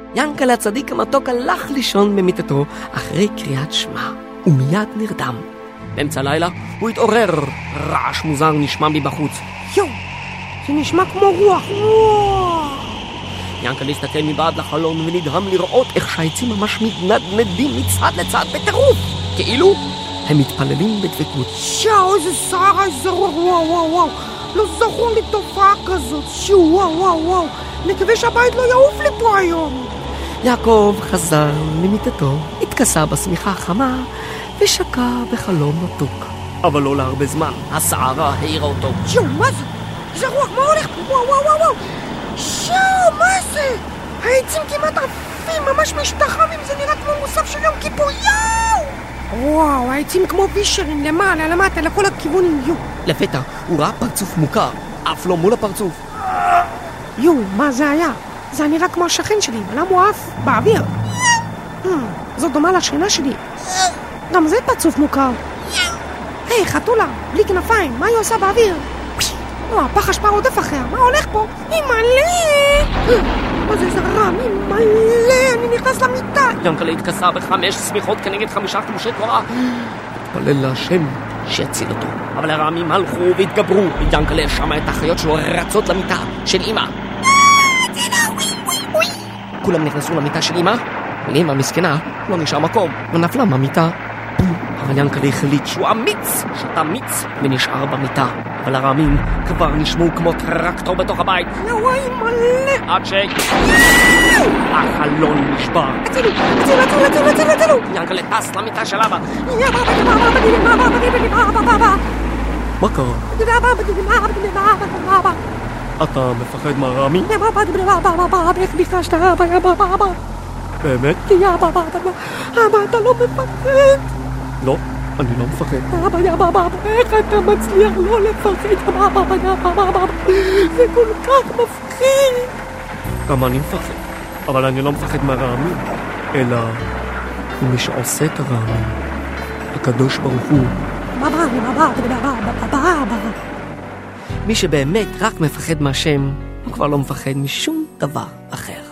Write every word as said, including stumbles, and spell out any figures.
ינקלה הצדיק המתוק הלך לישון במיטתו אחרי קריאת שמע, ומיד נרדם. באמצע הלילה הוא התעורר, רעש מוזר נשמע מבחוץ. יו, זה נשמע כמו רוח. ינקלה הסתכל מבעד לחלון ונדהם לראות איך שהעצים ממש מתנדנדים מצד לצד בטירוף, כאילו הם מתפללים בדבקות. שואו, איזה סערה, איזה רוח, וואו וואו וואו. לא זכור לי תופעה כזאת. שואו, וואו וואו וואו. נקווה שהבית לא יעוף לי פה היום. יעקב חזר למיטתו, התכסה בשמיכה החמה ושקע בחלום מתוק. אבל לא להרבה זמן, הסערה העירה אותו. שואו, מה זה? זה רוח, מה הולך פה? וואו וואו וואו וואו. שואו, מה זה? העצים כמעט עפים, ממש משתחווים, זה נראה כמו מוסף של יום כיפור. יואו! וואו, העצים כמו וישרים, למעלה, למטה, לכל הכיוונים, יו. לפתע הוא ראה פרצוף מוכר, אף לא מול הפרצוף. יו, מה זה היה? זה נראה כמו השכן שלי, למה הוא עף באוויר? זאת דומה לשכנה שלי. גם זה פרצוף מוכר. היי, חתולה, בלי כנפיים, מה היא עושה באוויר? או, הפח אשפה רודף אחריה, מה הולך פה? היא מלא! מה זה, זה רע, היא מלא, אני נכנס למיטה. ינקלה התכסה בחמש סמיכות כנגד חמישה תלושי תורה. התפלל להשם שיציל אותו. אבל הרעמים הלכו והתגברו, וינקלה שמע את החיות שלו רצות למיטה של אמא. כולם נכנסו למיטה של אמא, לאמא מסכנה לא נשאר מקום, ונפלה מהמיטה. אבל ינקלה החליט שהוא אמיץ, שתה מיץ ונשאר במיטה. אבל הרעמים כבר נשמעו כמו טרקטור בתוך הבית. וואי, מלא! עד ש... החלון נשבר. הצילו, הצילו, הצילו, הצילו, הצילו, הצילו! ינקלה טס למיטה של אבא. מה קרה? אתה מפחד מהרעמים? איך ביקשת? באמת? אבא, אתה לא מפחד? לא, אני לא מפחד. אבא, אבא, אבא, איך אתה מצליח לא לפחד? אבא, אבא, אבא, אבא, זה כל כך מפחיד. גם אני מפחד, אבל אני לא מפחד מהרעמים, אלא מי שעושה את הרעמים, הקדוש ברוך הוא. אבא, אבא, אבא, אבא. מי שבאמת רק מפחד מהשם, הוא כבר לא מפחד משום דבר אחר.